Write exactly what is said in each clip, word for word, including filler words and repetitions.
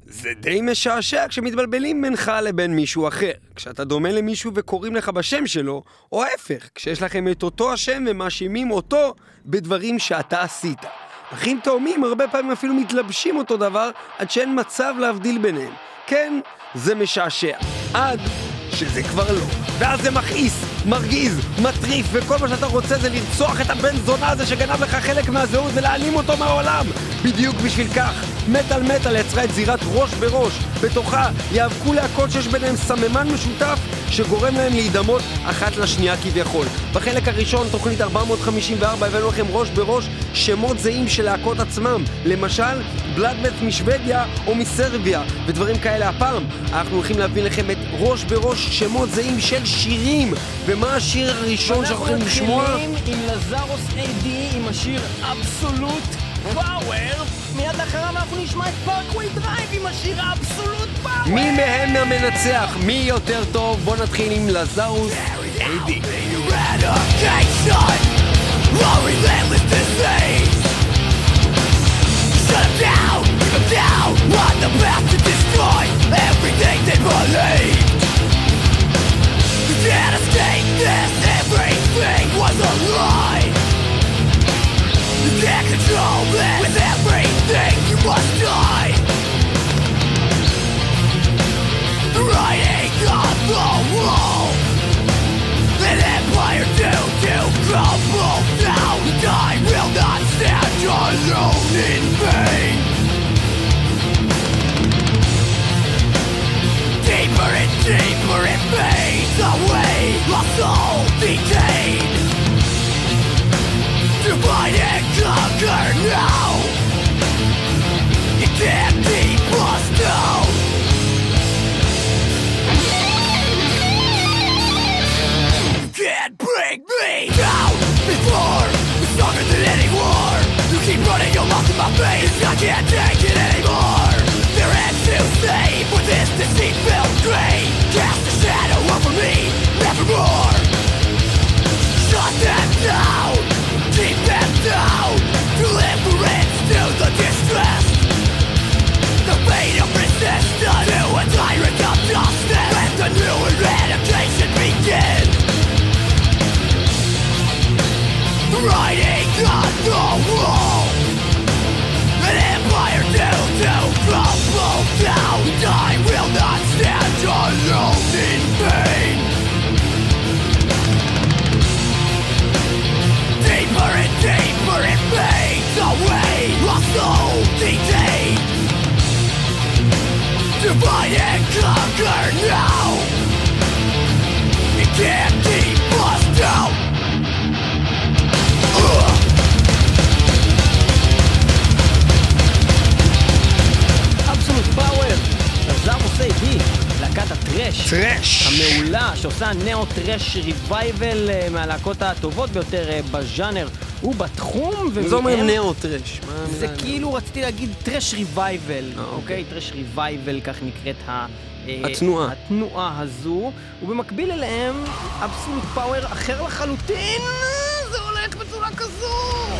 זה די משעשע כשמתבלבלים בינך לבין מישהו אחר. כשאתה דומה למישהו וקוראים לך בשם שלו, או ההפך, כשיש לכם את אותו השם ומאשימים אותו בדברים שאתה עשית. אחים תאומים הרבה פעמים אפילו מתלבשים אותו דבר עד שאין מצב להבדיל ביניהם. כן, זה משעשע. עד שזה כבר לא. ואז זה מכעיס, מרגיז, מטריף, וכל מה שאתה רוצה זה לרצוח את הבן זונה הזה שגנב לך חלק מהזהות ולהעלים אותו מהעולם. בדיוק בשביל כך, מטל מטל יצרה את זירת ראש בראש. בתוכה יאבקו להקות שיש ביניהם סממן משותף שגורם להם להידמות אחת לשנייה כביכול. בחלק הראשון, תוכנית ארבע מאות חמישים וארבע, הבאנו לכם ראש בראש שמות זהים של להקות עצמם. למשל, בלאדמת משוודיה או מסרביה, ודברים כאלה. הפעם אנחנו הולכים להביא לכם את ראש בראש שמות זהים של שירים. ומה השיר הראשון שאנחנו הולכים לשמוע? אנחנו מתחילים עם לזרוס איי די עם השיר אבסולוט פאוור. מיד לאחרם אנחנו נשמע את פארקווי דרייב עם השיר אבסולוט פאוור. מי מהם המנצח? מי יותר טוב? בוא נתחיל עם לזרוס איי די. Shut them down, keep them down, on the path to destroy everything they believed. You can't escape this, everything was a lie. You can't control this, with everything you must die. The writing on the wall, an empire doomed to crumble down. And I will not stand alone in vain. Deeper and deeper it fades away, lost soul detained. Divide and conquer now. You can't keep us down. You can't bring me down. Before, you're stronger than any war. You keep running your mouth in my face. I can't take it anymore. There is to save for this deceit-filled grave. Cast a shadow over me, nevermore. Shut them down, keep them down. Deliverance to the distressed. The fate of resistance to a tyrant of justice. Let the new eradication begin. Writing on the wall, an empire doomed to crumble down. And I will not stand alone in vain. Deeper and deeper it fades away, lost soul detained. Divide and conquer now. You can't keep us down. אבסולוט פאוור, לזרוס איי די, להקת הטרש. טרש. המעולה, שעושה נאו טרש ריווייבל מהלהקות הטובות ביותר בז'אנר ובתחום. זה אומר נאו טרש. זה כאילו רציתי להגיד טרש ריווייבל, אוקיי? טרש ריווייבל, כך נקראת ה... התנועה. התנועה הזו, ובמקביל אליהם, אבסולוט פאוור אחר לחלוטין, זה הולך בצורה כזו.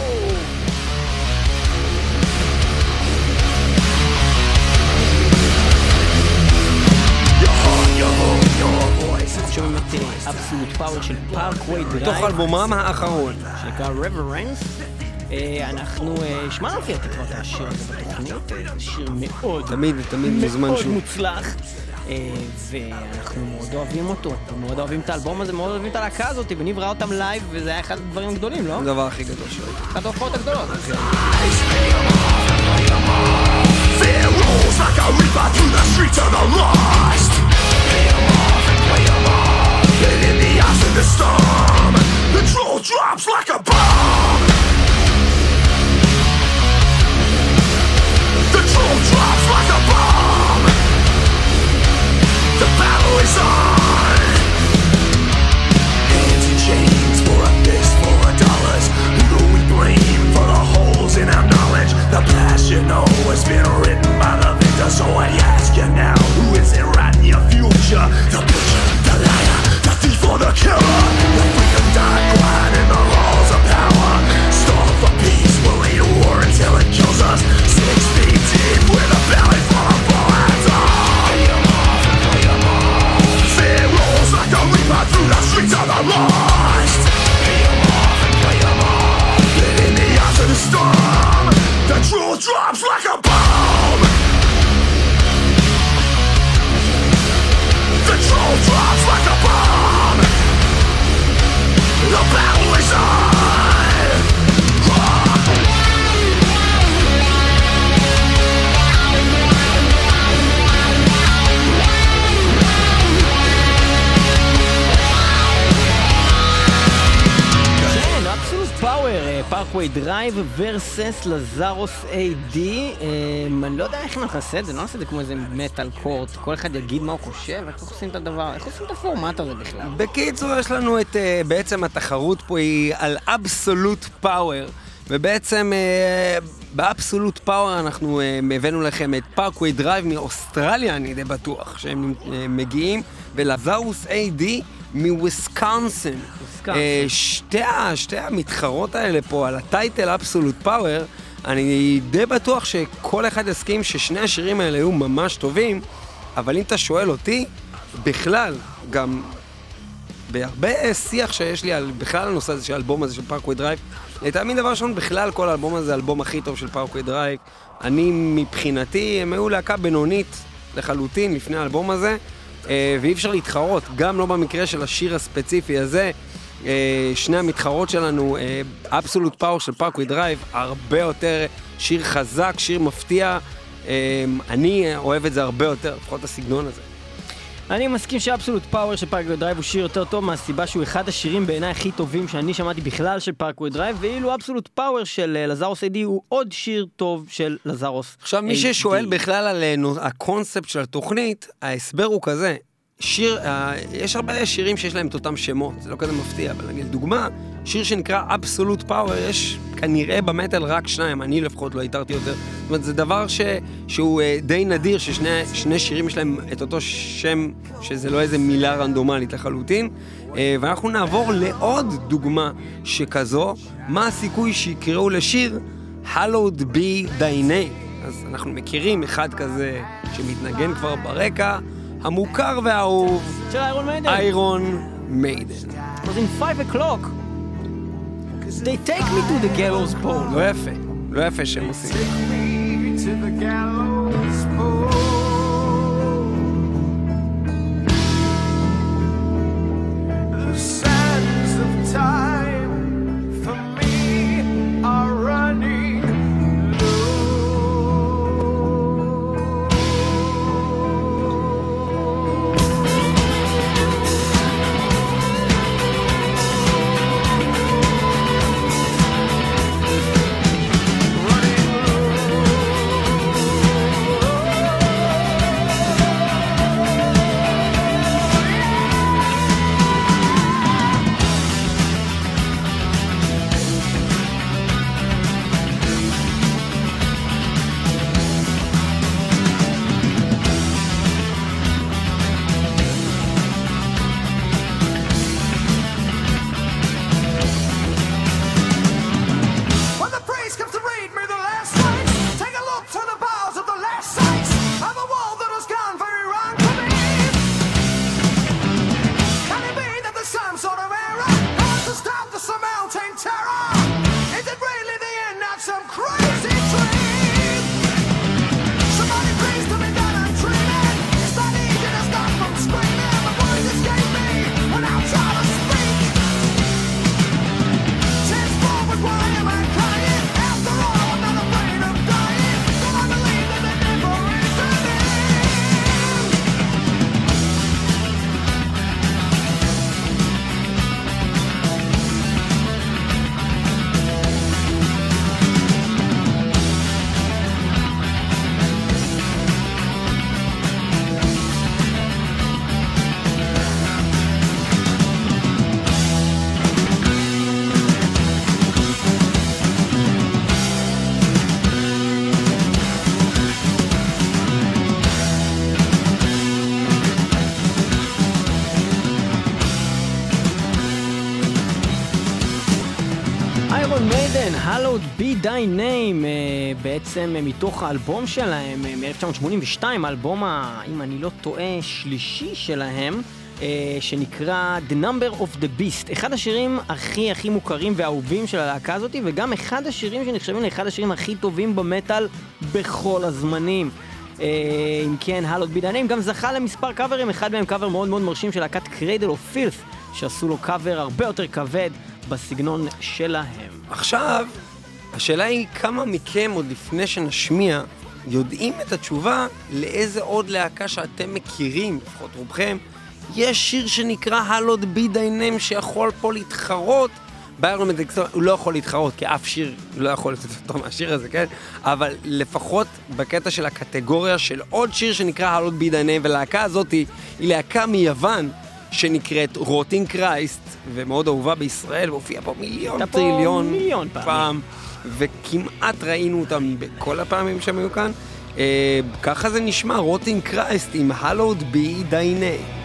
שומעים את אבסולוט פאוור של פארקווי דרייב. בתוך אלבומם האחרון. שנקרא Reverence. אנחנו שמענו לפי התקוות השיר הזה בתוכנית, שיר מאוד תמיד, תמיד מוזמן מאוד שוב. מוצלח, ואנחנו מאוד אוהבים אותו, מאוד אוהבים את האלבום הזה, מאוד אוהבים את הלהקה הזאת, וניב ראה אותם לייב, וזה היה אחד הדברים הגדולים, לא? הדבר הכי גדול שלו. אחת ההופעות הגדולות. Fear rolls like a reaper through the streets of the lost. Play 'em off and play 'em off. Get in the eyes of the storm. The troll drops like a bomb. The troll drops like a bomb. The battle is on. Hands in chains for a fistful of dollars. Who do we blame for the holes in our knowledge? The passion always drops like a bomb. The battle is on. פאוור, פארקווי דרייב ורסס לזארוס איי די. אני לא יודע איך נעשה את זה, לא נעשה את זה כמו איזה מטל קורט, כל אחד יגיד מה הוא חושב, איך עושים את הדבר, איך עושים את הפורמט הזה בכלל? בקיצור, יש לנו את, בעצם התחרות פה היא על אבסולוט פאוור, ובעצם באבסולוט פאוור אנחנו הבאנו לכם את פארקווי דרייב מאוסטרליה, אני די בטוח שהם מגיעים, ולזארוס איי די מוויסקונסין. שתי, שתי המתחרות האלה פה על הטייטל אבסולוט פאוור, אני די בטוח שכל אחד יסכים ששני השירים האלה היו ממש טובים, אבל אם אתה שואל אותי, בכלל, גם בהרבה שיח שיש לי על בכלל הנושא הזה של האלבום הזה של פארקווי דרייב, לתאמין דבר ראשון, בכלל כל האלבום הזה, האלבום הכי טוב של פארקווי דרייב. אני מבחינתי, הם היו להקה בינונית לחלוטין לפני האלבום הזה, ואי אפשר להתחרות, גם לא במקרה של השיר הספציפי הזה. שני המתחרות שלנו, אבסולוט פאוור של פארקווי דרייב, הרבה יותר שיר חזק, שיר מפתיע. אני אוהב את זה הרבה יותר, לפחות הסגנון הזה. אני מסכים שאבסולוט פאוור של פארקווי דרייב הוא שיר יותר טוב, מהסיבה שהוא אחד השירים בעיניי הכי טובים שאני שמעתי בכלל של פארקווי דרייב, ואילו אבסולוט פאוור של לזארוס איי די הוא עוד שיר טוב של לזארוס. עכשיו, מי ששואל בכלל על הקונספט של התוכנית, ההסבר הוא כזה. שיר, יש הרבה שירים שיש להם את אותם שמות, זה לא כזה מפתיע, אבל נגיד דוגמה, שיר שנקרא אבסולוט פאוור, יש כנראה במטל רק שניים, אני לפחות לא היתרתי יותר. זאת אומרת, זה דבר ש, שהוא די נדיר, ששני שני שירים יש להם את אותו שם, שזה לא איזה מילה רנדומלית לחלוטין, ואנחנו נעבור לעוד דוגמה שכזו, מה הסיכוי שיקראו לשיר Hallowed be thy name. אז אנחנו מכירים אחד כזה שמתנגן כבר ברקע, המוכר והאהוב של איירון מיידן. איירון מיידן. It was in five o'clock. They take me to the gallows pole. לא יפה, לא יפה שהם עושים. Take me to the gallows pole. The sands of time for me are running low. Hallowed be thy name, בעצם מתוך האלבום שלהם מ-אלף תשע מאות שמונים ושתיים, האלבום, אם אני לא טועה, שלישי שלהם, שנקרא The Number of the Beast, אחד השירים הכי הכי מוכרים ואהובים של הלהקה הזאת, וגם אחד השירים שנחשבים לאחד השירים הכי טובים במטל בכל הזמנים. אם כן, Hallowed Be Thy Name גם זכה למספר קאברים, אחד מהם קאבר מאוד מאוד מרשים של להקת Cradle of Filth, שעשו לו קאבר הרבה יותר כבד בסגנון שלהם. עכשיו, השאלה היא כמה מכם עוד לפני שנשמיע יודעים את התשובה לאיזה עוד להקה שאתם מכירים, לפחות רובכם, יש שיר שנקרא Hallowed Be Thy Name שיכול פה להתחרות. באיירון מיידן הוא לא יכול להתחרות, כי אף שיר לא יכול לתת אותו מהשיר הזה, כן? אבל לפחות בקטע של הקטגוריה של עוד שיר שנקרא Hallowed Be Thy Name, ולהקה הזאת היא להקה מיוון שנקראת רוטינג קרייסט, ומאוד אהובה בישראל, והופיעה פה מיליון טריליון מיליון פעם, וכמעט ראינו אותם בכל הפעמים שהם היו כאן. אה, ככה זה נשמע, רוטינג קרייסט עם Hallowed Be Thy Name.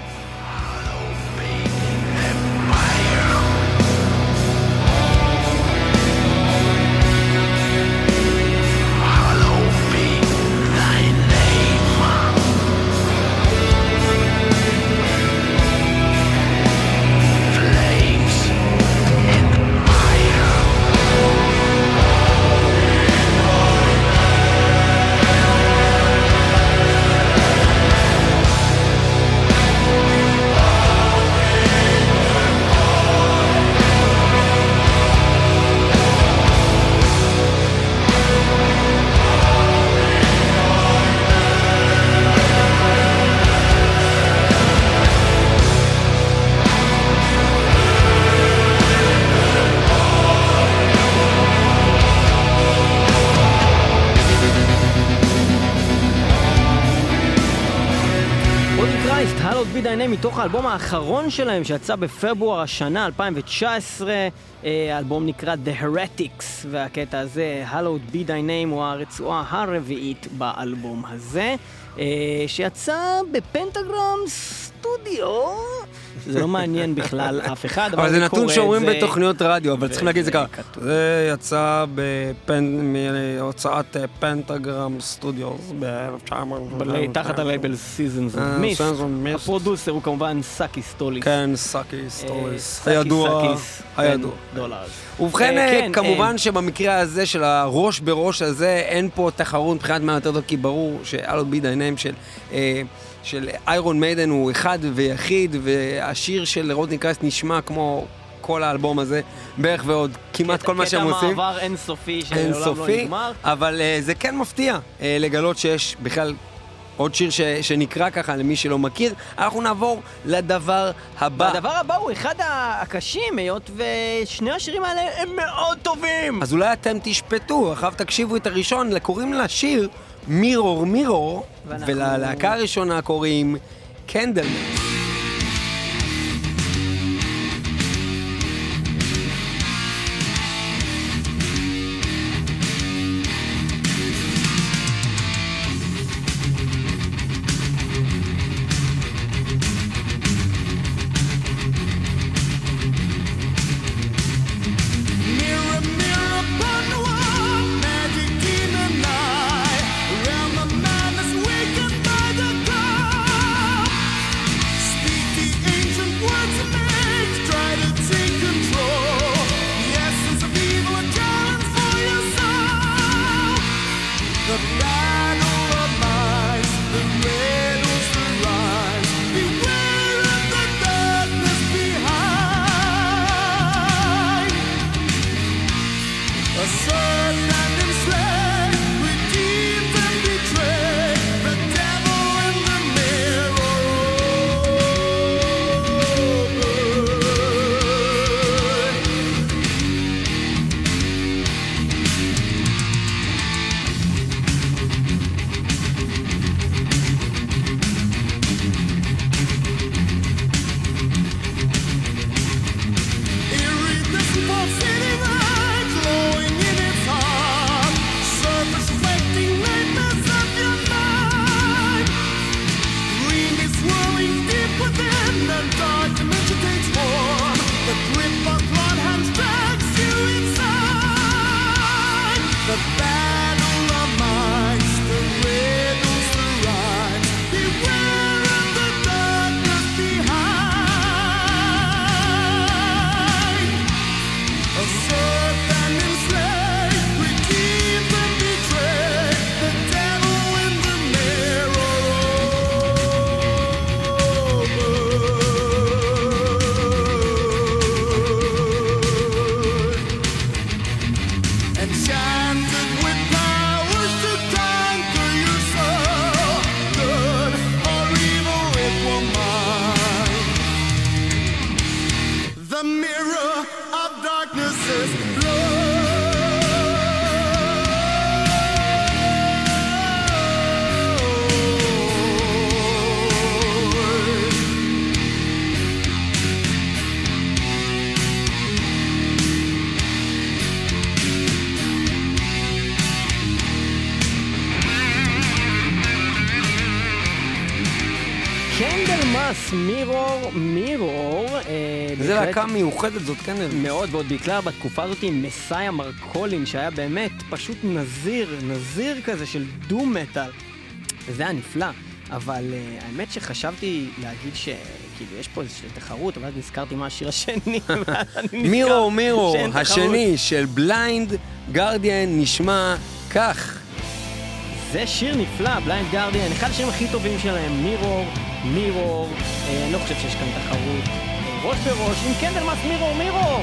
מתוך האלבום האחרון שלהם שיצא בפברואר השנה אלפיים תשע עשרה, האלבום נקרא The Heretics, והקטע הזה Hallowed Be Thy Name הוא הרצועה הרביעית באלבום הזה, שיצא בפנטגרם סטודיו, שזה לא מעניין בכלל אף אחד, אבל זה נתון שאומרים בתוכניות רדיו, אבל צריכים להגיד את זה ככה, זה יצא בהוצאת פנטגרם סטודיו ב-אלף תשע מאות תחת הלייבל Seasons of Mist. הפרודוסר הוא כמובן סאקי סטוליס. כן, סאקי סטוליס, הידוע, הידוע. ובכן, כמובן שבמקרה הזה של הראש בראש הזה, אין פה תחרות מבחינת מה יותר טוב, כי ברור ש-Hallowed Be Thy Name של של איירון מיידן הוא אחד ויחיד, והשיר של רוטינג קרייסט נשמע כמו כל האלבום הזה, בערך ועוד כמעט כל מה שהם עושים. קטע מעבר אינסופי שלעולם לא נגמר. אבל זה כן מפתיע לגלות שיש בכלל עוד שיר שנקרא ככה למי שלא מכיר. אנחנו נעבור לדבר הבא. הדבר הבא הוא אחד הקשים, היות ושני השירים האלה הם מאוד טובים. אז אולי אתם תשפטו, אחר תקשיבו את הראשון, קוראים לשיר מירור מירור, ולהקה הראשונה קוראים קנדלמנס. Round the madness, wakened by the call. קנדלמאס, מירור, מירור. זה להקה מיוחדת זאת, קנדלמאס. מאוד, ועוד בעיקר בתקופה הזאת עם מסאיה מרקולין, שהיה באמת פשוט נזיר, נזיר כזה של דום מטל. זה היה נפלא, אבל uh, האמת שחשבתי להגיד שכאילו יש פה איזושהי תחרות, אבל נזכרתי מה השיר השני. מירור, מירור, השני של בליינד גרדיאן נשמע כך. זה שיר נפלא, בליינד גרדיאן, אחד השירים הכי טובים שלהם, מירור, מירור, אה, אני לא חושב שיש כאן תחרות, אה, ראש בראש עם קנדלמאס, מירור, מירור!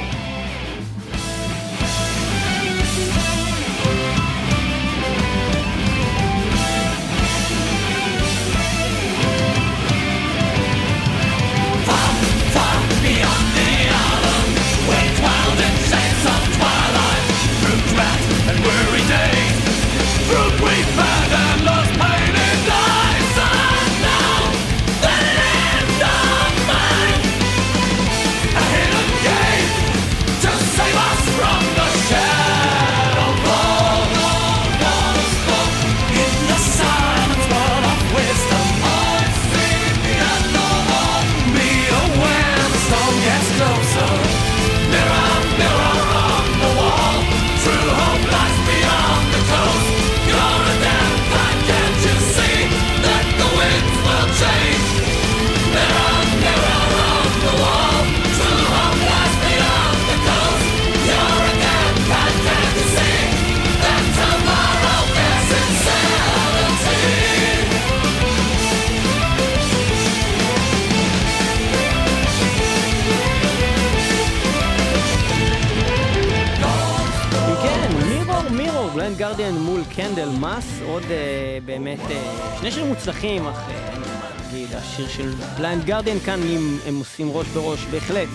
גרדיאן מול קנדלמאס, עוד uh, באמת uh, שני שירים מוצלחים, אך uh, אני אגיד, השיר של בליינד גרדיאן כאן אם הם עושים ראש בראש בהחלט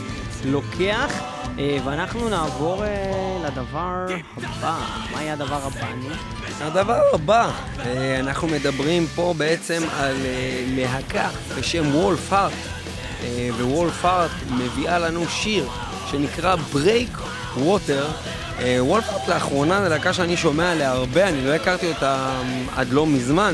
לוקח, uh, ואנחנו נעבור uh, לדבר הבא. מה יהיה הדבר הבא? אני? הדבר הבא, uh, אנחנו מדברים פה בעצם על uh, להקה בשם וולף הארט, uh, ווולף הארט מביאה לנו שיר שנקרא ברייק ווטר. וולפארט לאחרונה זה להקה שאני שומע עליה הרבה, אני לא הכרתי אותה עד לא מזמן,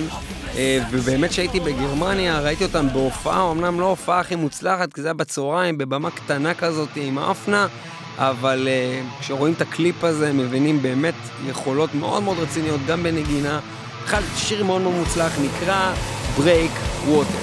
ובאמת שהייתי בגרמניה ראיתי אותם בהופעה, אמנם לא הופעה הכי מוצלחת, כי זה היה בצהריים, בבמה קטנה כזאת עם האפנה, אבל כשרואים את הקליפ הזה מבינים באמת יכולות מאוד מאוד רציניות, גם בנגינה. אחד שיר מאוד מאוד מוצלח, נקרא ברייק ווטר.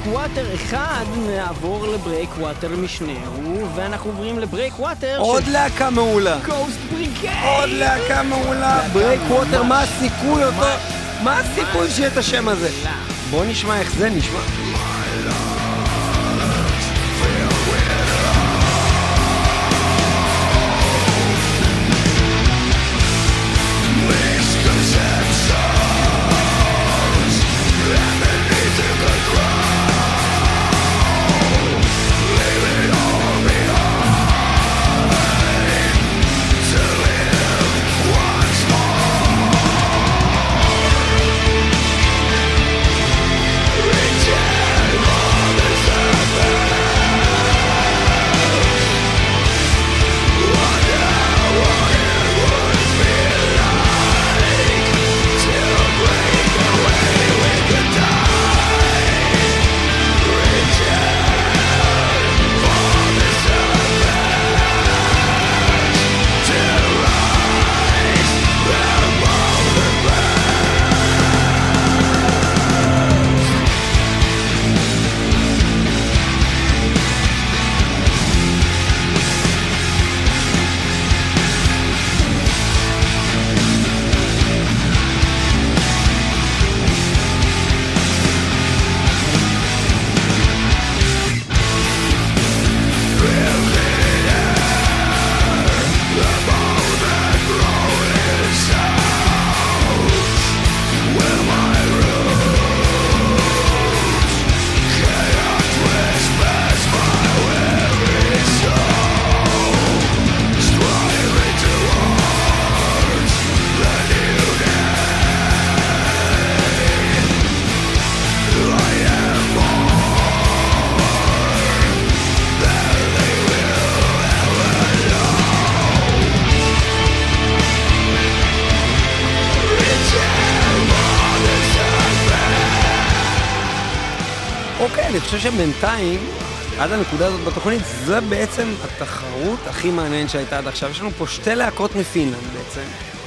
ווטר אחד, נעבור לברייק ווטר משנהו, ואנחנו עוברים לברייק ווטר עוד להקה מעולה. גוסט בריגייד. עוד להקה מעולה. ברייק ווטר, מה הסיכוי אותו? מה הסיכוי שיהיה את השם הזה? בוא נשמע איך זה נשמע. אני חושב שבינתיים, עד הנקודה הזאת בתוכנית, זה בעצם התחרות הכי מעניינת שהייתה עד עכשיו. יש לנו פה שתי להקות מפינלנד בעצם,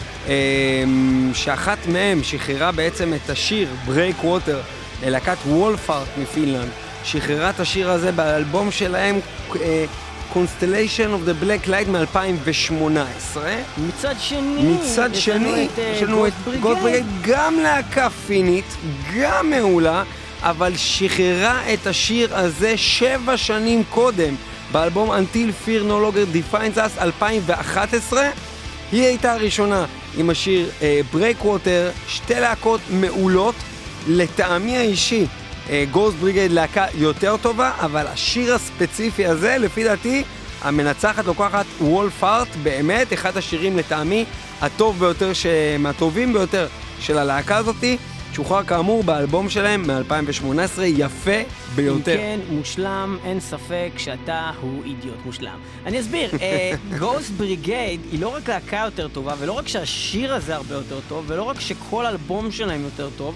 שאחת מהן שחררה בעצם את השיר ברייק ווטר ללהקת וולפארט מפינלנד. שחררה את השיר הזה באלבום שלהם Constellation of the Black Light מ-אלפיים שמונה עשרה. מצד שני, מצד שני, יש לנו את גוסט בריגייד, גם להקה פינית, גם מעולה, אבל שחררה את השיר הזה שבע שנים קודם, באלבום Until Fear No Longer Defines Us אלפיים ואחת עשרה. היא הייתה הראשונה עם השיר Break Water, שתי להקות מעולות. לטעמי האישי, גוסט בריגייד להקה יותר טובה, אבל השיר הספציפי הזה, לפי דעתי, המנצחת לוקחת וולפארט, באמת אחד השירים לטעמי הטוב ביותר, מהטובים ביותר של הלהקה הזאתי, שוחרר כאמור באלבום שלהם מ-אלפיים שמונה עשרה, יפה ביותר. כן, מושלם, אין ספק שאתה הוא אידיוט מושלם. אני אסביר, גוסט בריגייד היא לא רק להקה יותר טובה, ולא רק שהשיר הזה הרבה יותר טוב, ולא רק שכל אלבום שלהם יותר טוב,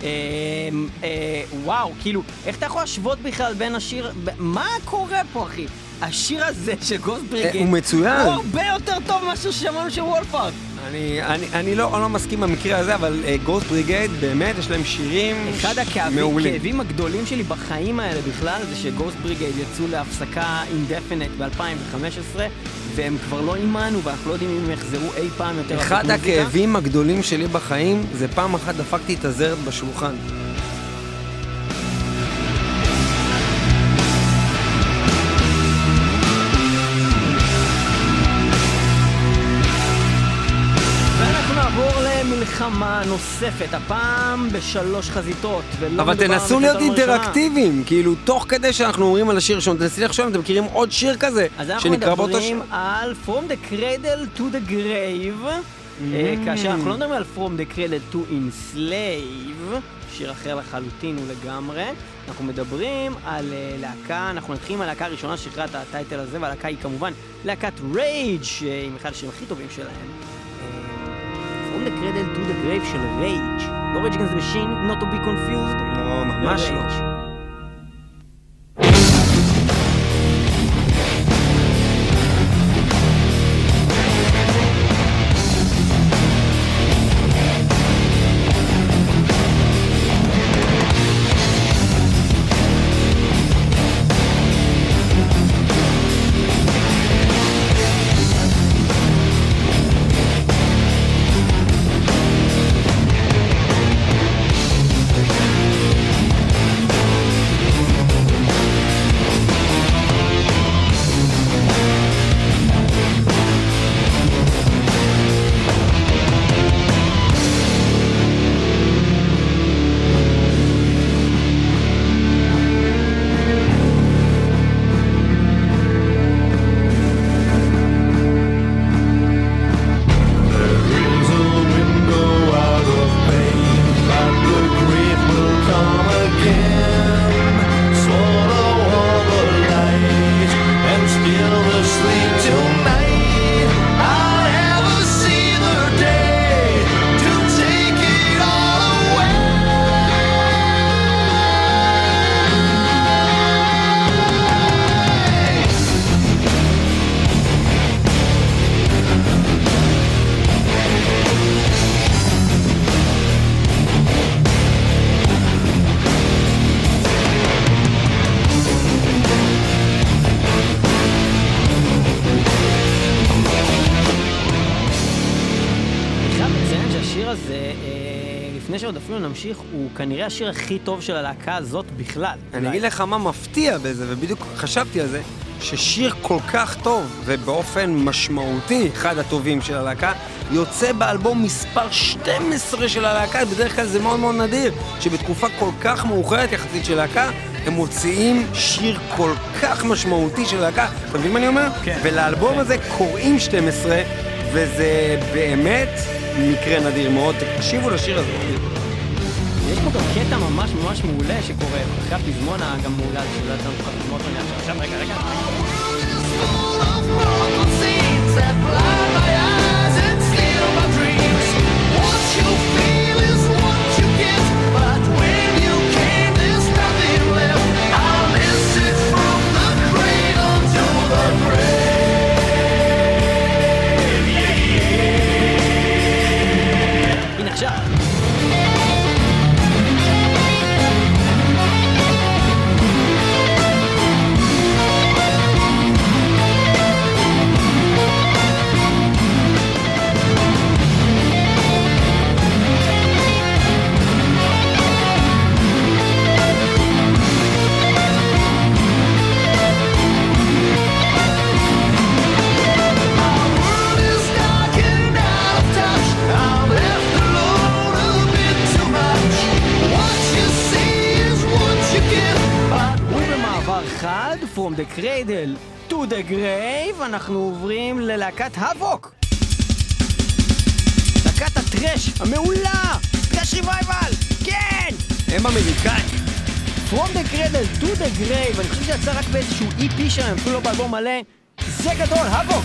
וואו, כאילו, איך אתה יכול להשוות בכלל בין השיר, מה קורה פה אחי? השיר הזה של גוסט בריגייד הוא מצוין, הוא הרבה יותר טוב משהו ששמענו של וולפארט. אני, אני, אני לא, אני לא מסכים במקרה הזה, אבל גוסט בריגייד באמת יש להם שירים מעולים. אחד הכאבים הגדולים שלי בחיים האלה בכלל זה שגוסט בריגייד יצאו להפסקה אינדפינט ב-אלפיים וחמש עשרה, והם כבר לא אימנו, ואנחנו לא יודעים אם הם יחזרו אי פעם יותר. אחד הכאבים הגדולים שלי בחיים זה פעם אחת דפקתי את הזרת בשולחן. מלחמה נוספת, הפעם בשלוש חזיתות. אבל תנסו להיות אינטראקטיביים, כאילו תוך כדי שאנחנו אומרים על השיר ראשון, תנסי לחשוב אם אתם מכירים עוד שיר כזה שנקרא באותו שיר. אז אנחנו מדברים על From the Cradle to the Grave, כאשר אנחנו לא מדברים על From the Cradle to Enslave, שיר אחר לחלוטין ולגמרי. אנחנו מדברים על להקה, אנחנו נתחיל עם הלהקה הראשונה ששחררה את הטייטל הזה, והלהקה היא כמובן להקת Rage, עם אחד השירים הכי טובים שלהם. From the Cradle to the Grave של Rage. לא Rage Against the Machine, not to be confused. לא, ממש לא. עוד אפילו נמשיך, הוא כנראה השיר הכי טוב של הלהקה הזאת בכלל. אני אגיד לך מה מפתיע בזה, ובדיוק חשבתי על זה, ששיר כל כך טוב ובאופן משמעותי, אחד הטובים של הלהקה, יוצא באלבום מספר שתים עשרה של הלהקה. בדרך כלל זה מאוד מאוד נדיר, שבתקופה כל כך מאוחרת יחסית של להקה, הם מוציאים שיר כל כך משמעותי של להקה. אתה מבין מה אני אומר? כן. ולאלבום הזה קוראים שתים עשרה, וזה באמת מקרה נדיר מאוד. תקשיבו לשיר הזה. יש פה גם קטע ממש ממש מעולה שקורה, אחרי הפזמון גם מעולה, שזה אתה נוכל פזמון עניין עכשיו, רגע, רגע. הנה עכשיו. From the Cradle to the Grave, אנחנו עוברים ללהקת האבוק. להקת הטרש המעולה, טרש ריווייבל, כן! הם אמריקאים. From the Cradle to the Grave, אני חושב שיצא רק באיזשהו אי פי שלהם, אפילו לא באלבום מלא. זה גדול, האבוק!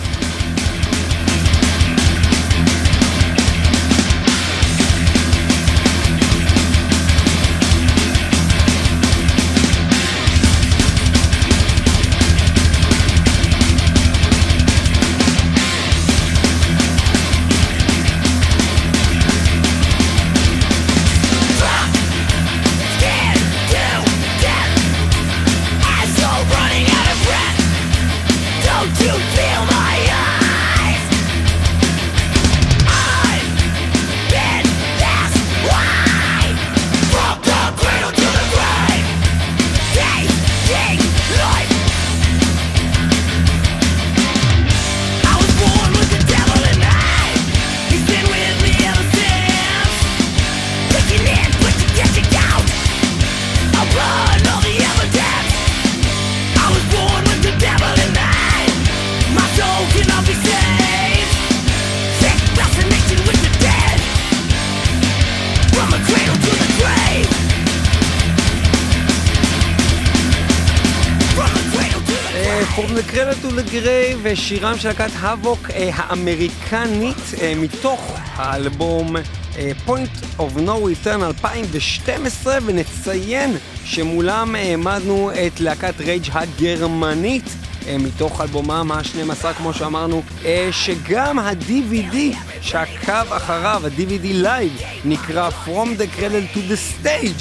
ושירם של להקת האבוק האמריקנית מתוך האלבום Point of No Return אלפיים ושתים עשרה, ונציין שמולם העמדנו את להקת רייג' הגרמנית מתוך אלבומם ה-שנים עשר, כמו שאמרנו, שגם ה-די וי די שעקב אחריו, ה-די וי די לייב, נקרא From the Cradle to the Stage,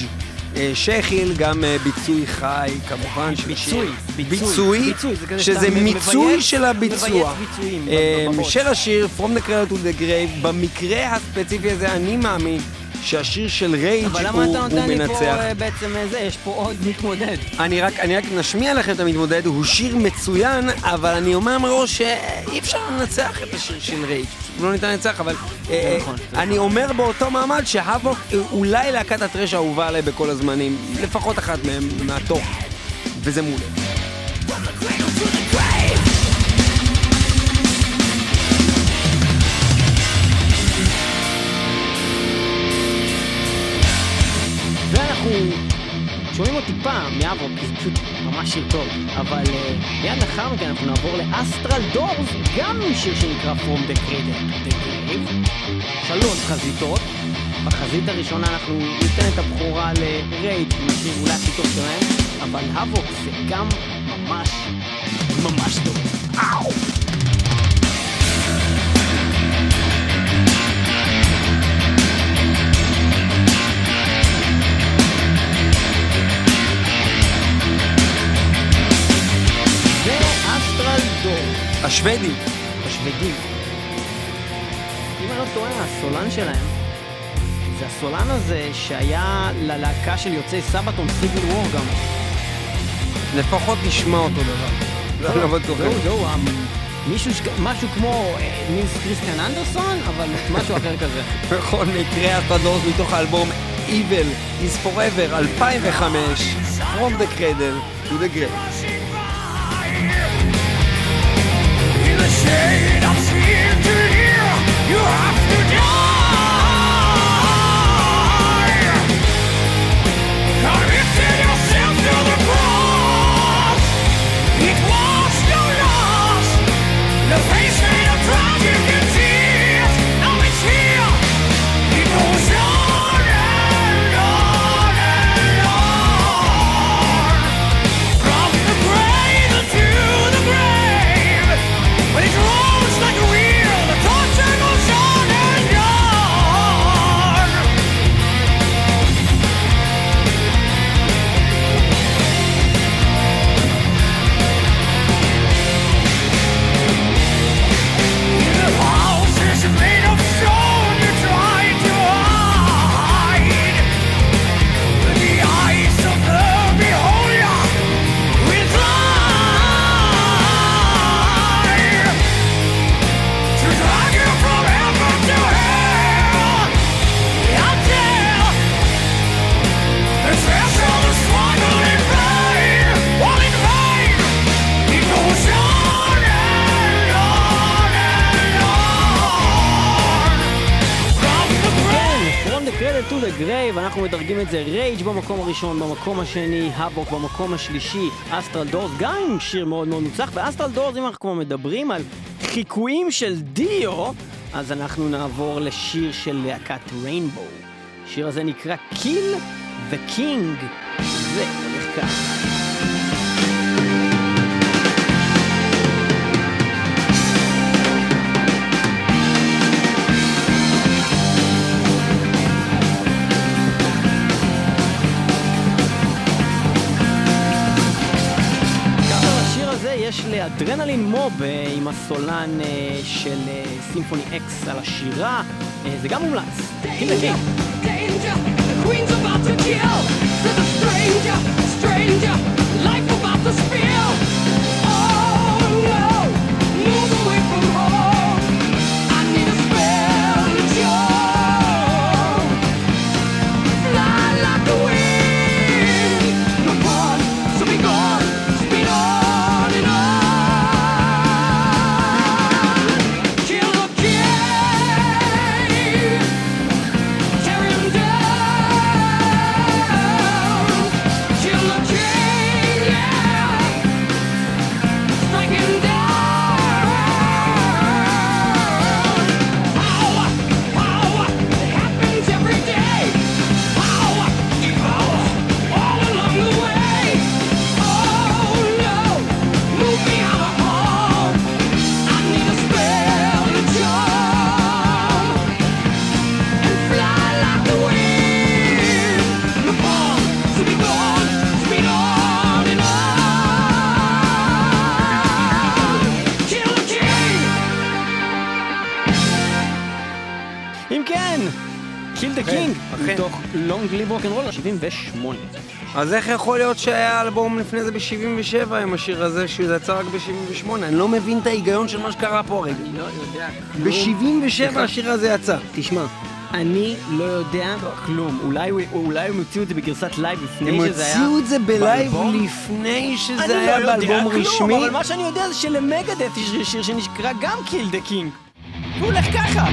שהכיל גם ביצוי חי, כמובן, ביצוי, ביצוי, שזה מיצוי של הביצוע של השיר From the Cradle to the Grave. במקרה הספציפי הזה אני מאמין שהשיר של רייג' הוא מנצח. אבל למה אתה נותן לי פה בעצם זה? יש פה עוד מתמודד. אני רק, אני רק נשמיע לכם את המתמודד, הוא שיר מצוין, אבל אני אומר מראש שאי אפשר לנצח את השיר של רייג'. לא ניתן לנצח, אבל אני אומר באותו מעמד שהאבוק אולי להקת הטרש האהובה עליי בכל הזמנים, לפחות אחת מהם מהתוך, וזה מעולה. ואנחנו שומעים עוד טיפה מאבוק, כי זה פשוט ממש שיר טוב, אבל מיד לאחר מכן אנחנו נעבור לאסטרל דורס, גם משיר שנקרא From the Cradle to the Grave. שלוש חזיתות. בחזית הראשונה אנחנו ניתן את הבחורה לרייג' עם השיר אולי הכי טוב שלהם, אבל האבוק זה גם ממש ממש טוב. אאו! השוודים. השוודים. אם אני לא טועה, הסולן שלהם זה זה הסולן הזה שהיה ללהקה של יוצאי סבתון סיביל וור גם. לפחות נשמע אותו דבר. זה לא בטוח. זהו, זהו, משהו כמו נילס קריסטיאן אנדרסון, אבל משהו אחר כזה. בכל מקרה, הסטרדורס מתוך האלבום Evil is Forever אלפיים וחמש, From the Cradle to the Grave. In the shade of fear to hear, you have to die. Committed yourself to the cross. It was your loss. The face made of tragic and tears. Now it's here. It goes on and on and on. From the cradle to the grave. When it rolls like a wheel, the torture goes on and on. In the houses made of stone, you try to hide. But the eyes of the beholder will lie. To drag you from heaven to hell, until the threshold is struggle in vain, all in vain. It goes on and on and on. From the grave. From the Cradle to the Grave, אנחנו מדרגים את זה רייג' במקום הראשון, במקום השני, הבוק במקום השלישי, אסטרל דורס, גם עם שיר מאוד מאוד מוצלח, ואסטרל דורס, אם אנחנו כבר מדברים על חיקויים של דיו, אז אנחנו נעבור לשיר של להקת ריינבו. השיר הזה נקרא Kill the King. זה הולך ככה. לשיר הזה יש לאדרנלין מוב עם הסולן של סימפוני אקס על השירה, זה גם מומלץ. Kill the King. Danger, the queen's about to kill. There's a stranger, stranger, life about to spill. Oh no, move away from home. I need a spell to show. Fly like the wind, no fun, so be gone, speed on and on. Kill the king. Tear him down. Kill the king, yeah. Strike him down. Power, power, it happens every day. Power, devour, all along the way. Oh no, move me out of home. I need a spell to jump and fly like the wind. No fall, so be gone, speed on and on. Kill the king. אם כן, Kill the King, אכן. מתוך Long Live Rock'n'Roll שבעים ושמונה. אז איך יכול להיות שהיה אלבום לפני זה ב-שבעים ושבע עם השיר הזה, שזה יצא רק ב-שבעים ושמונה? אני לא מבין את ההיגיון של מה שקרה פה הרגע. אני לא יודע כלום. ב-שבעים ושבע השיר הזה יצא. תשמע, אני לא יודע כלום. אולי הוא- אולי הם הוציאו את זה בגרסת לייב לפני הם שזה היה הוציאו את זה בלייב באלבום? לפני אני שזה לא היה יודע באלבום כלום, רשמי. אבל מה שאני יודע זה שלמגדף יש שיר שנקרא גם Kill the King. הוא הולך ככה.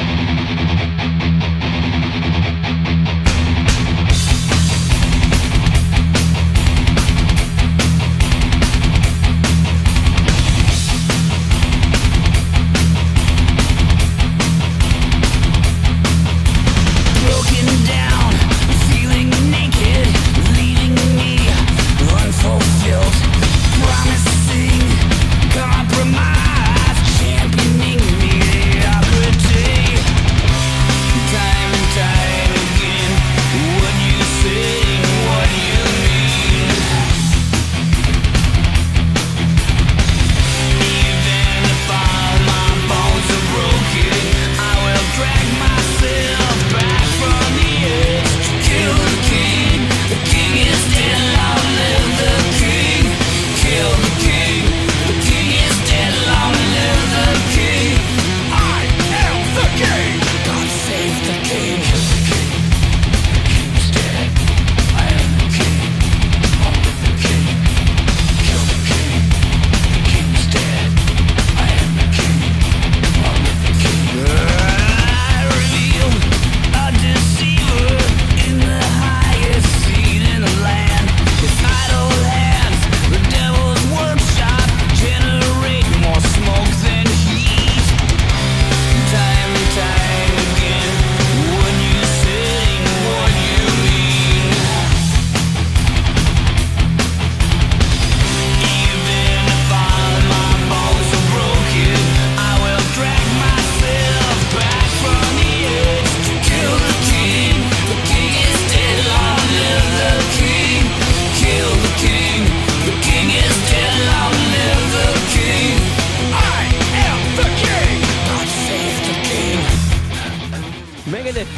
Broken down, feeling naked, leaving me unfulfilled. Promising compromise, championing mediocrity.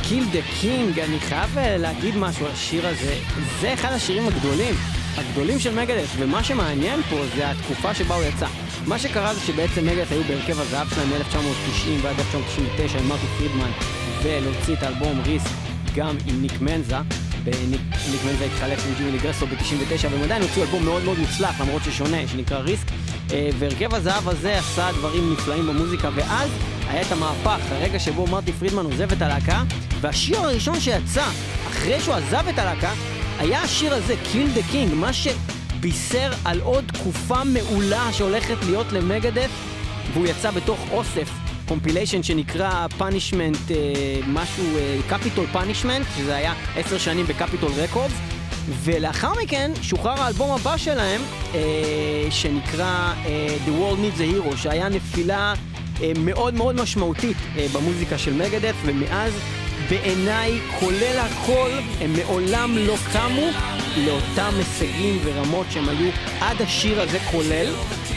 Kill the King, אני חייב להגיד משהו על השיר הזה. זה אחד השירים הגדולים, הגדולים של מגדס, ומה שמעניין פה זה התקופה שבה הוא יצא. מה שקרה זה שבעצם מגדס היו בהרכב הזהב שלהם מ-אלף תשע מאות תשעים ועד אלף תשע מאות תשעים ותשע עם מרטי פרידמן, ולהוציא את האלבום ריסק גם עם ניק מנזה. ניק מנזה התחלף עם ג'ימי ליגרסו ב-תשעים ותשע, והם עדיין הוציאו אלבום מאוד מאוד מוצלח, למרות ששונה, שנקרא ריסק. והרכב הזהב הזה עשה דברים נפלאים במוזיקה, ואז היה את המהפך, הרגע שבו מרטי פרידמן עוזב את הלהקה, והשיר הראשון שיצא אחרי שהוא עזב את הלהקה היה השיר הזה, Kill the King, מה שבישר על עוד תקופה מעולה שהולכת להיות למגדס, והוא יצא בתוך אוסף קומפיליישן שנקרא פאנישמנט, משהו, קפיטול פאנישמנט, שזה היה עשר שנים בקפיטול רקורדס, ולאחר מכן שוחרר האלבום הבא שלהם, שנקרא The World Needs a Hero, שהיה נפילה מאוד מאוד משמעותית במוזיקה של מגדס, ומאז בעיניי, כולל הכל, הם מעולם לא קמו לאותם הישגים ורמות שהם היו עד השיר הזה כולל,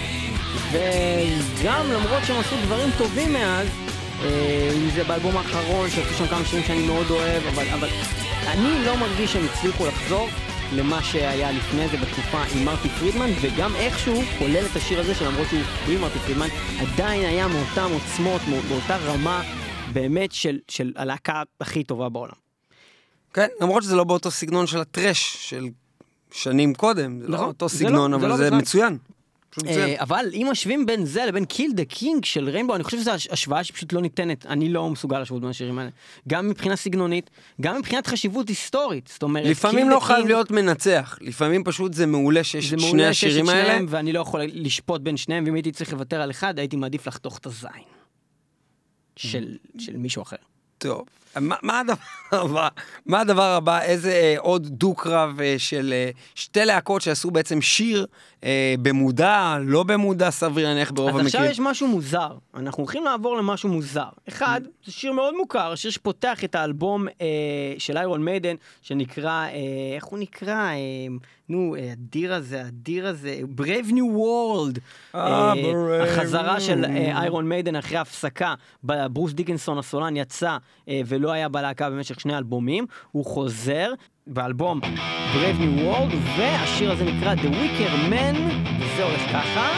וגם למרות שהם עשו דברים טובים מאז, אם זה באלבום האחרון שעשו שם כמה שירים שאני מאוד אוהב, אבל, אבל אני לא מרגיש שהם הצליחו לחזור למה שהיה לפני זה בתקופה עם מרטי פרידמן, וגם איכשהו כולל את השיר הזה שלמרות שהוא בלי מרטי פרידמן עדיין היה מאותם עוצמות, מאותה רמה באמת של, של הלהקה הכי טובה בעולם. כן, למרות שזה לא באותו סגנון של הטרש של שנים קודם, זה לא אותו סגנון, אבל זה מצוין. אבל אם משווים בין זה לבין Kill the King של ריינבו, אני חושב שזו השוואה שפשוט לא ניתנת, אני לא מסוגל להשוות בין השירים האלה, גם מבחינה סגנונית, גם מבחינת חשיבות היסטורית, זאת אומרת, לפעמים לא חייב להיות מנצח, לפעמים פשוט זה מעולה שיש את שני השירים האלה, ואני לא יכול לשפוט בין שניהם, ואם הייתי צריך לוותר על אחד, הייתי מעדיף לחתוך את הזין של מישהו אחר. טוב, מה, מה הדבר הבא? מה הדבר הבא? איזה אה, עוד דו-קרב אה, של אה, שתי להקות שעשו בעצם שיר אה, במודע, לא במודע, סביר להניח ברוב המקרים. אז עכשיו יש משהו מוזר. אנחנו הולכים לעבור למשהו מוזר. אחד, זה שיר מאוד מוכר, שיר שפותח את האלבום אה, של איירון מיידן, שנקרא, אה, איך הוא נקרא? אה, נו, הדיר הזה, הדיר הזה, Brave New World. אה, אה, החזרה של איירון מיידן אחרי ההפסקה, ברוס דיקנסון הסולן יצא אה, ולא היה בלהקה במשך שני אלבומים, הוא חוזר באלבום Brave New World, והשיר הזה נקרא The Wicker Man, וזה הולך ככה.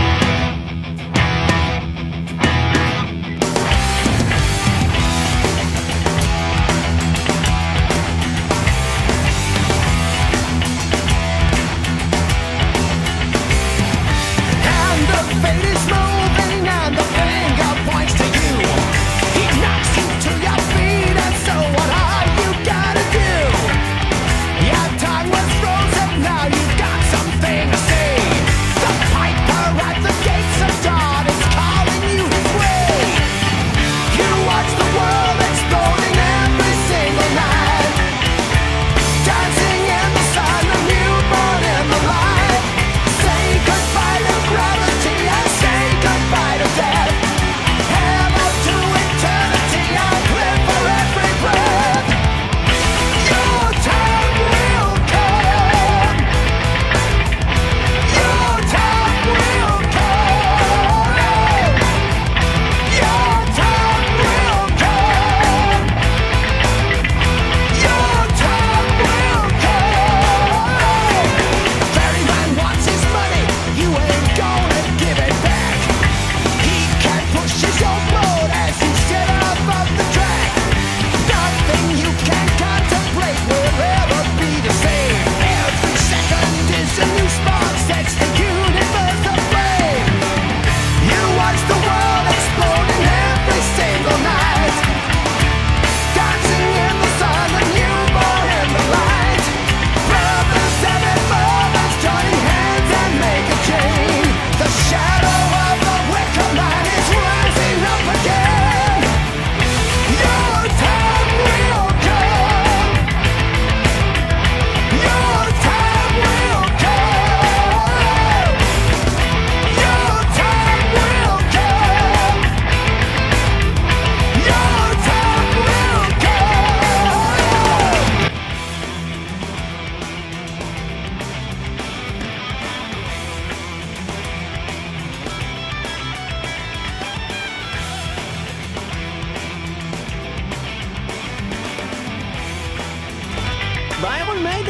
And the fate is moving and the finger points to you. He knocks you to your feet and so what are you gonna do? Your tongue was frozen, now you've got something to say. The piper at the gates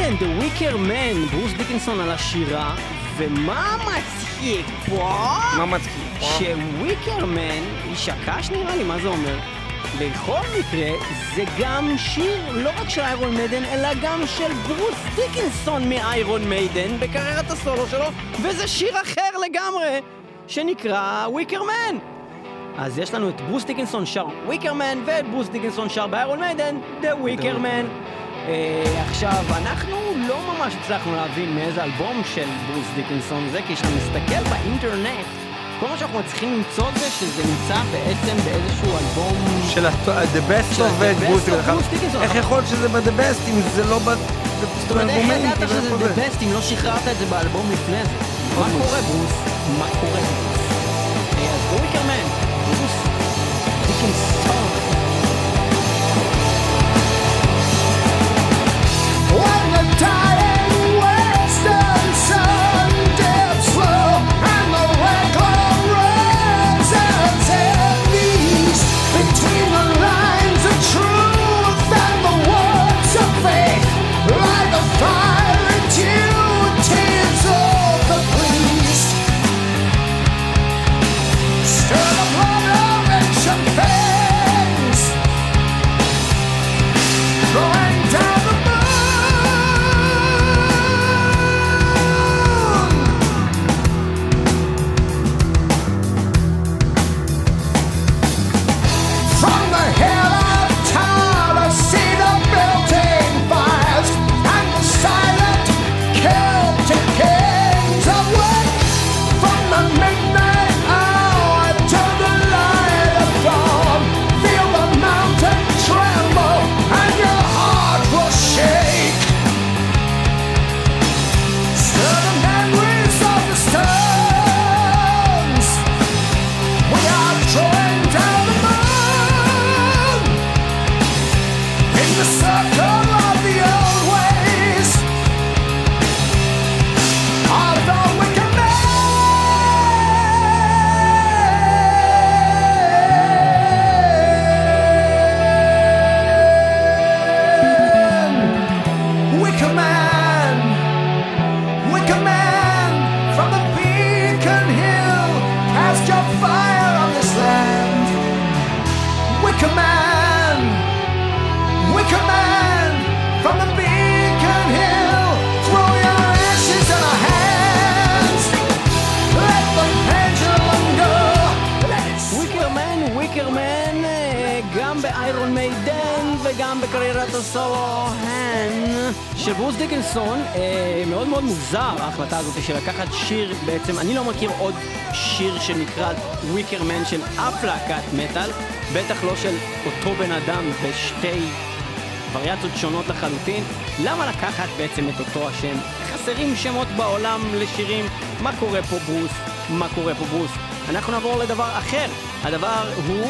מיידן, The Wicker Man, ברוס דיקנסון על השירה, ומה מצחיק פה? מה מצחיק פה? שוויקר מן, איש הקש נראה לי, מה זה אומר? בכל מקרה, זה גם שיר לא רק של איירון מיידן, אלא גם של ברוס דיקנסון מאיירון מיידן בקריירת הסולו שלו, וזה שיר אחר לגמרי, שנקרא וויקר מן. אז יש לנו את ברוס דיקנסון שר וויקר מן, ואת ברוס דיקנסון שר באיירון מיידן, The Wicker Man. אה, עכשיו, אנחנו לא ממש הצלחנו להבין מאיזה אלבום של ברוס דיקנסון זה, כי כשאתה מסתכל באינטרנט, כל מה שאנחנו מצליחים למצוא זה שזה נמצא בעצם באיזשהו אלבום של The Best of ברוס דיקנסון. איך יכול שזה ב-The Best אם זה לא ב... זאת אומרת, איך ידעת שזה The Best אם לא שחררת את זה באלבום לפני זה? מה קורה ברוס? מה קורה ברוס? אז The Wicker Man, ברוס דיקנסון. When the dying western sun dips low and the red glow runs its enemies between the lines of truth and the words of faith, like the fire duties of the priest, stir the blood of ancient veins, going down the בקריירת הסולו של ברוס דיקנסון. מאוד מאוד מוזר ההחלטה הזאת של לקחת שיר, בעצם אני לא מכיר עוד שיר שנקרא וויקר מן של אף להקת מטל, בטח לא של אותו בן אדם בשתי וריאציות שונות לחלוטין. למה לקחת בעצם את אותו השם? חסרים שמות בעולם לשירים. מה קורה פה ברוס? מה קורה פה ברוס? אנחנו נעבור לדבר אחר. הדבר הוא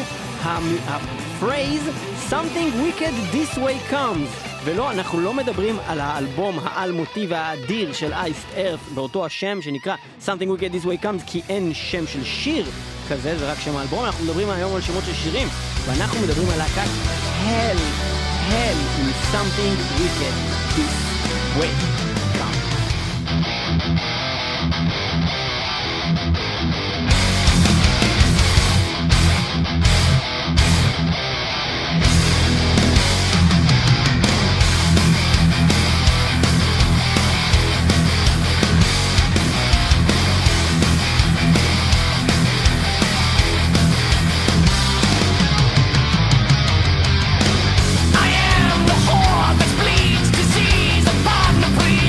הפרייז Something Wicked This Way Comes. ולא, אנחנו לא מדברים על האלבום האלמותי והאדיר של Iced Earth באותו השם שנקרא Something Wicked This Way Comes, כי אין שם של שיר כזה, זה רק שם האלבום. אנחנו מדברים היום על שמות של שירים, ואנחנו מדברים על להקת Hell, Hell with Something Wicked This Way Comes. Disease upon the breeze.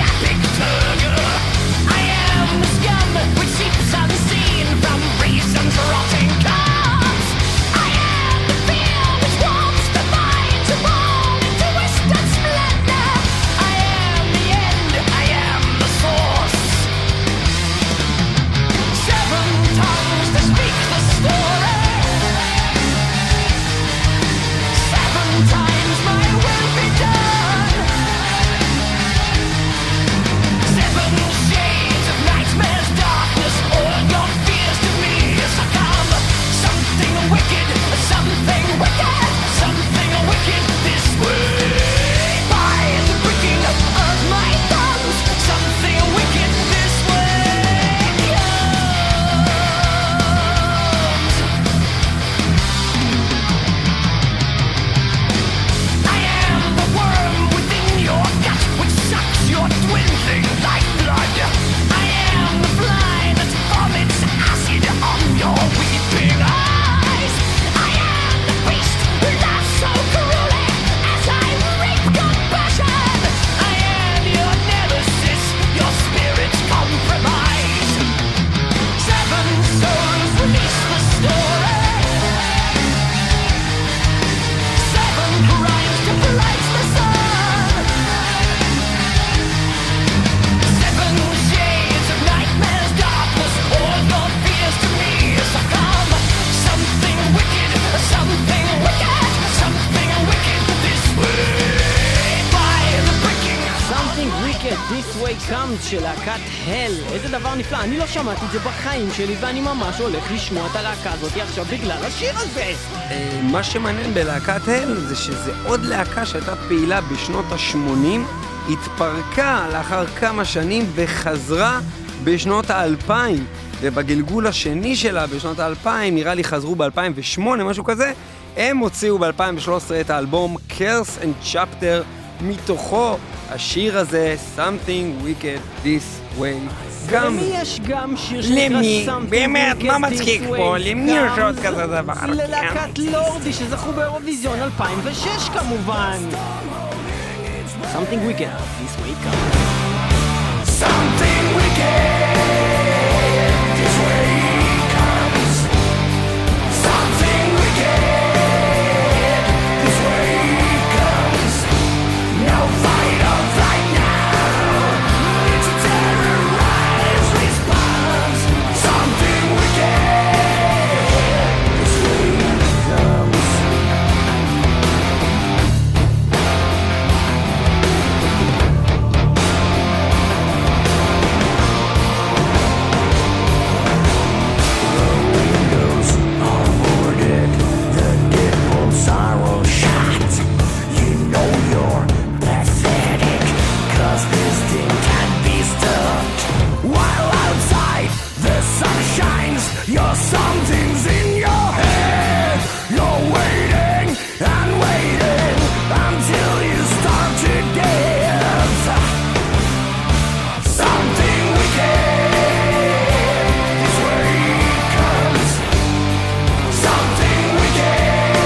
Comes של להקת הל. איזה דבר נפלא, אני לא שמעתי את זה בחיים שלי ואני ממש הולך לשמוע את הלהקה הזאת עכשיו בגלל השיר הזה. מה שמעניין בלהקת הל זה שזה עוד להקה שהייתה פעילה בשנות ה-שמונים, התפרקה לאחר כמה שנים וחזרה בשנות ה-אלפיים, ובגלגול השני שלה בשנות ה-אלפיים, נראה לי חזרו ב-אלפיים ושמונה, משהו כזה, הם הוציאו ב-אלפיים ושלוש עשרה את האלבום Curse and Chapter, מתוכו השיר הזה, Something Wicked This Way. ולמי יש גם שיר שנקרא Something באמת, Wicked מה מצחיק This פה? Way? למי יש עוד כזה דבר? ללהקת לורדי שזכו באירוויזיון אלפיים ושש כמובן. Something Wicked This Way Comes. Something wicked this way comes. Something wicked this way comes. No fight or flight now. It's a terrorized response. Something wicked this way comes. Sorrow shot. You know you're pathetic, cause this thing can't be stopped. While outside the sun shines, your something's in your head. You're waiting and waiting until you starve to death. Something wicked this way comes. Something wicked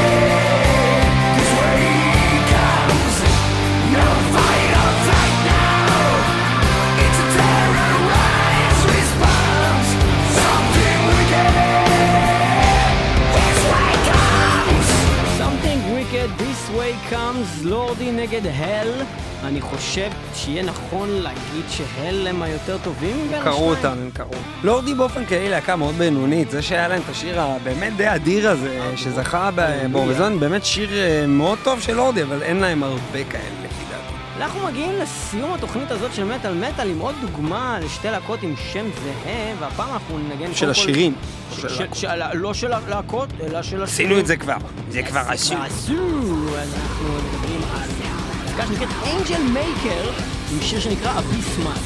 This Way Comes, לורדי נגד הל. אני חושב שיהיה נכון להגיד שהל הם היותר טובים בין השניים. קראו אותם, הם קראו. לורדי באופן כללי להקה מאוד בינונית, זה שהיה להם את השיר הבאמת די אדיר הזה, שזכה באירוויזיון, באמת שיר מאוד טוב של לורדי, אבל אין להם הרבה כאלה לפי דעתי. אנחנו מגיעים לסיום התוכנית הזאת של מטל מטל עם עוד דוגמה לשתי להקות עם שם זהה, והפעם אנחנו נגן של השירים. לא של הלהקות, אלא של השירים. עשינו את זה כבר, זה כבר עשו. עשו, אז אנחנו מדברים על להקה שנקראת אנג'ל מייקר, עם שיר שנקרא אביסמן.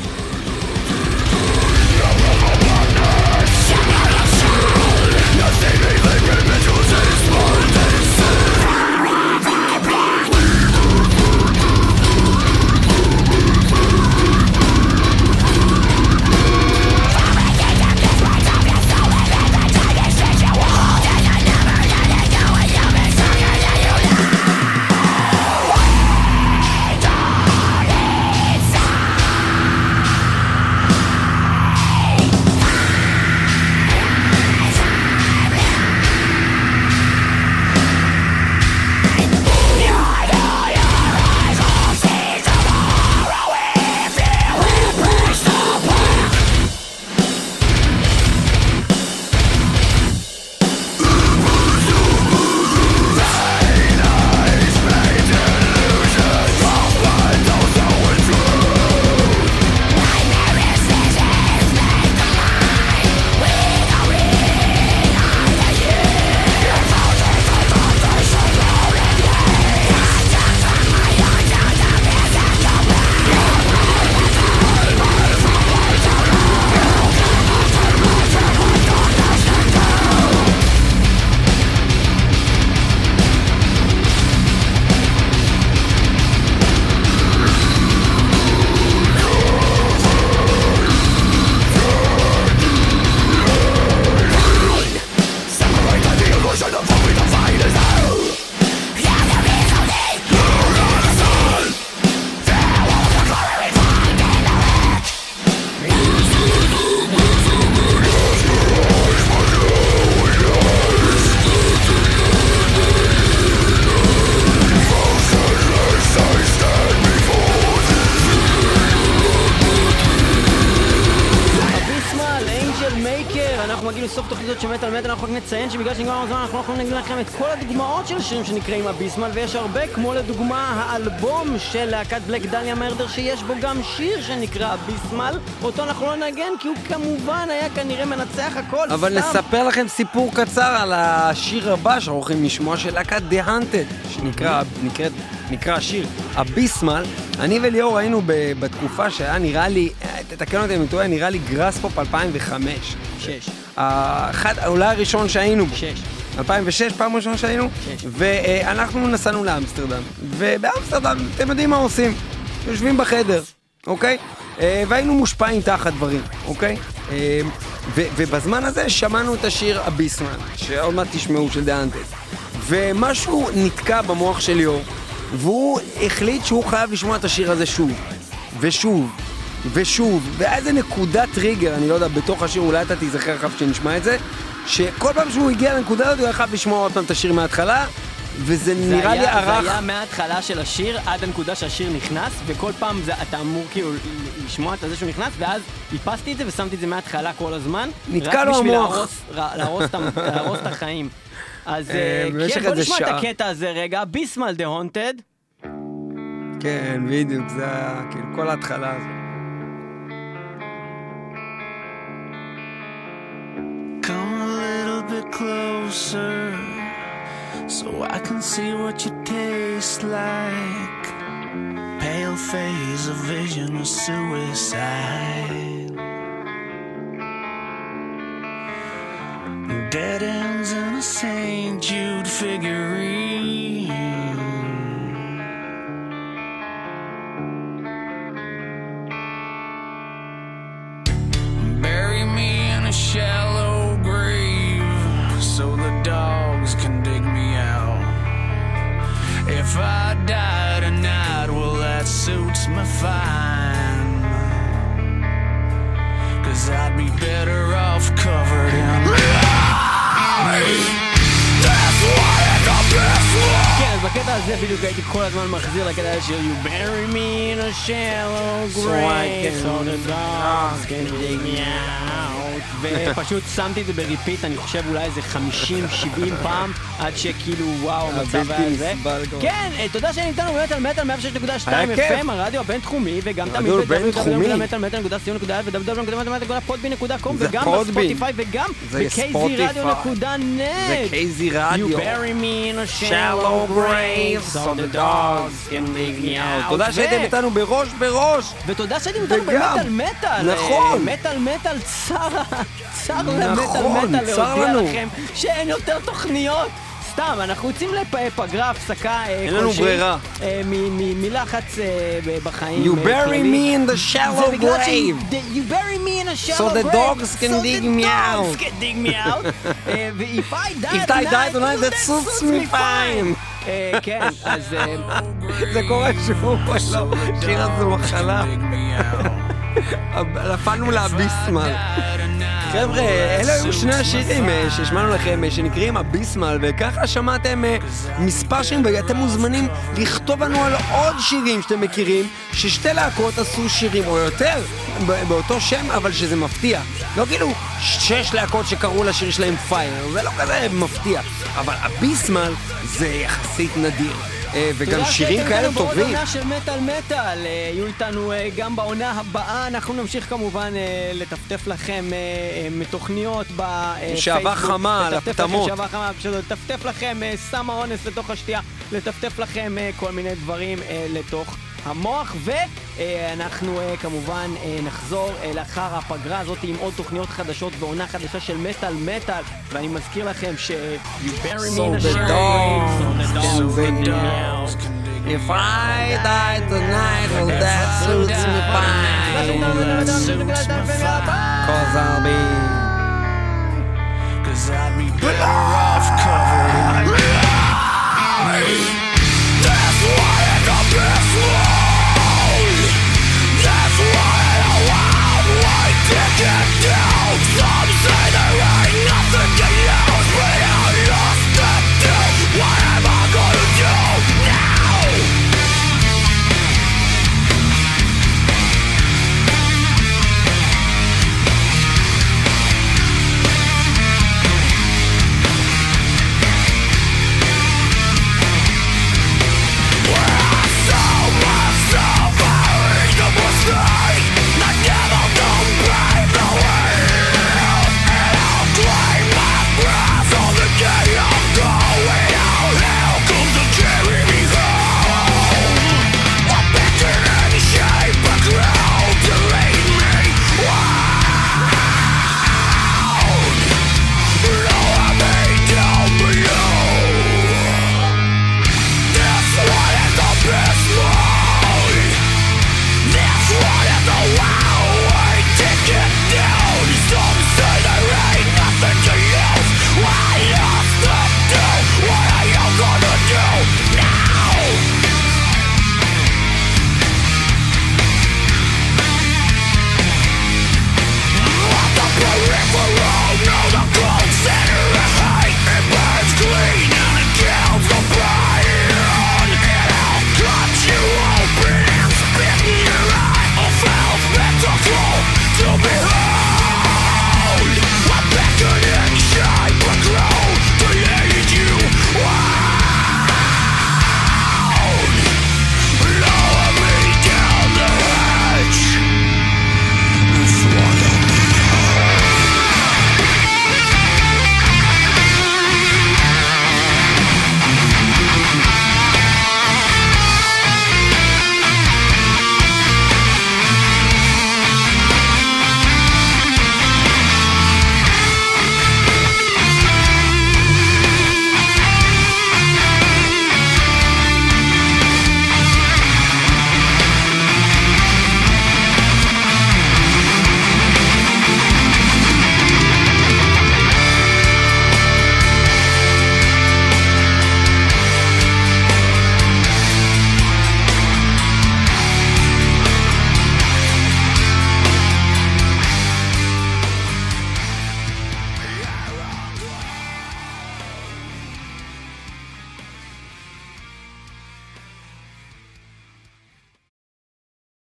ואנחנו מגיעים לסוף תוכנית של מטל מטל. אנחנו רק נציין שבגלל שנגמר הזמן אנחנו לא יכולים להגיד לכם את כל הדוגמאות של השירים שנקראים הביסמל, ויש הרבה, כמו לדוגמה האלבום של להקת בלק דליה מרדר שיש בו גם שיר שנקרא הביסמל, אותו אנחנו לא נגן כי הוא כמובן היה כנראה מנצח הכל. אבל סתם. נספר לכם סיפור קצר על השיר הבא שאנחנו הולכים לשמוע של להקת The Hunted, שנקרא נקרא, נקרא השיר הביסמל. אני וליאור היינו בתקופה שהיה נראה לי, תתקן אותי אם טועה, נראה לי גראספופ אלפיים וחמש. שש. האחד, אולי הראשון שהיינו בו. שש. אלפיים ושש, פעם ראשון שהיינו. שש. ואנחנו נסענו לאמסטרדם. ובאמסטרדם, אתם יודעים מה עושים? יושבים בחדר, אוקיי? והיינו מושפעים תחת דברים, אוקיי? ו- ובזמן הזה שמענו את השיר הביסמל, שעוד מעט תשמעו של The Hunted. ומשהו נתקע במוח של ליאור, והוא החליט שהוא חייב לשמוע את השיר הזה שוב, ושוב, ושוב, ואיזה נקודת טריגר, אני לא יודע, בתוך השיר, אולי אתה תיזכר אחר שנשמע את זה, שכל פעם שהוא הגיע לנקודה הזאת, הוא היה חייב לשמוע עוד פעם את השיר מההתחלה, וזה נראה לי ערך... זה היה מההתחלה של השיר עד הנקודה שהשיר נכנס, וכל פעם זה, אתה אמור כאילו לשמוע את זה שהוא נכנס, ואז איפסתי את זה ושמתי את זה מההתחלה כל הזמן, נתקע לו המוח. רק בשביל להרוס את החיים. אז כן, בוא נשמע את הקטע הזה רגע, ביסמל The Hunted. כן, בדיוק, זה היה כאילו כל ההתחלה הזאת. Come a little bit closer so I can see what you taste like. Pale phase, a vision of suicide. Dead ends in a Saint Jude figurine. Bury me in a shallow grave so the dogs can dig me out. If I die tonight, well that suits me fine, 'cause I'd be better off covered in lies. That's why I got this one. כן, אז בקטע הזה בדיוק הייתי כל הזמן מחזיר לקטע הזה של You bury me in a shallow grave so the dogs can dig me out. ופשוט שמתי את זה בריפיט, אני חושב אולי איזה חמישים שבעים פעם, עד שכאילו וואו, המצב היה זה. כן, תודה שנתנו מטל מטל מאה ושש נקודה שתיים אף אם, הרדיו הבינתחומי, וגם תמיד ב-דאבליו דאבליו דאבליו נקודה מטל מטל נקודה סי או נקודה אף ו-דאבליו דאבליו דאבליו נקודה פודבין נקודה קום, וגם בספוטיפיי וגם ב-קיי זי רדיו נקודה נט. זה קיי זי רדיו. You bury me in a shallow grave so the dogs can dig me out. תודה שהייתם איתנו בראש בראש. ותודה שהייתם איתנו במטל מטל. נכון. מטל מטל צר, צר למטל מטל להודיע לכם שאין יותר תוכניות. סתם, אנחנו יוצאים לפגרה, הפסקה כלשהי. אין לנו ברירה. מלחץ בחיים. You bury me in the shallow grave. You bury me in a shallow grave. So the dogs can dig me out. So the dogs can dig me out. If I die If I die tonight, that suits me fine. כן, אז... זה קורה שוב, שיר הזה מחלה. נפלנו להביסמל. חבר'ה, אלה היו שני השירים שהשמענו לכם שנקראים הביסמל, וככה שמעתם מספר שירים, ואתם מוזמנים לכתוב לנו על עוד שירים שאתם מכירים, ששתי להקות עשו שירים או יותר באותו שם, אבל שזה מפתיע. לא כאילו שש להקות שקראו לשיר שלהם פייר, זה לא כזה מפתיע, אבל הביסמל זה יחסית נדיר. וגם שירים כאלה טובים. תודה בעונה של מטל מטל, יהיו איתנו גם בעונה הבאה, אנחנו נמשיך כמובן לטפטף לכם מתוכניות בפייסבוק. שעבה חמה על הפתמות. שעבה חמה, לטפטף לכם סם האונס לתוך השתייה, לטפטף לכם כל מיני דברים לתוך המוח, ואנחנו כמובן נחזור לאחר הפגרה הזאת עם עוד תוכניות חדשות ועונה חדשה של מטל מטל, ואני מזכיר לכם ש You bury me in a shallow grave. If I die tonight, well that suits me fine.